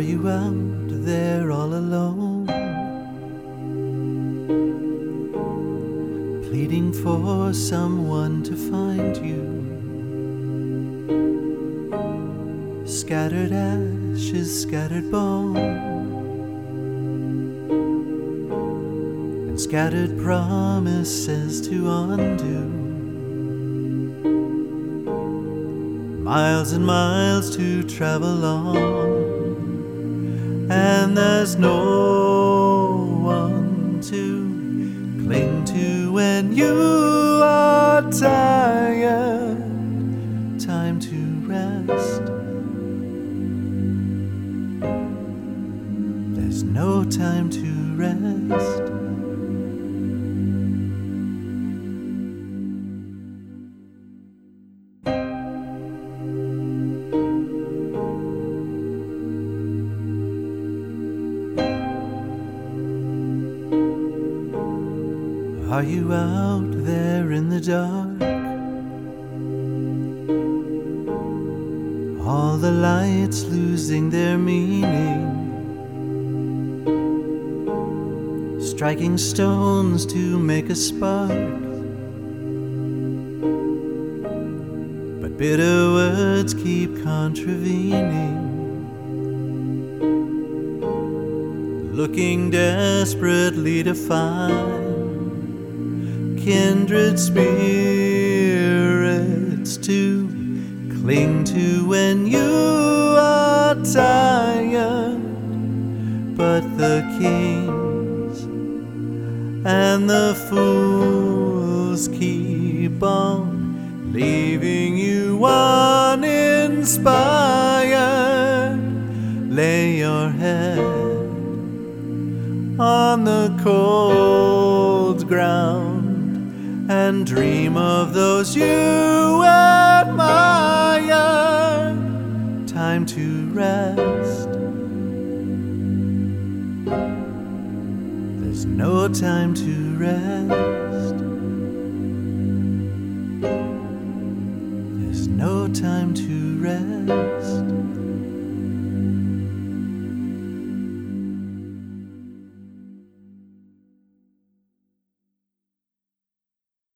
you out there all alone, pleading for someone to find you? Scattered ashes, scattered bone, and scattered promises to undo. Miles and miles to travel on, and there's no one to cling to when you are tired. Time to rest. There's no time to rest. Are you out there in the dark? All the lights losing their meaning, striking stones to make a spark, but bitter words keep contravening, looking desperately to find kindred spirits to cling to when you are tired. But the kings and the fools keep on leaving you uninspired. Lay your head on the cold ground and dream of those you admire. Time to rest. There's no time to rest. There's no time to rest.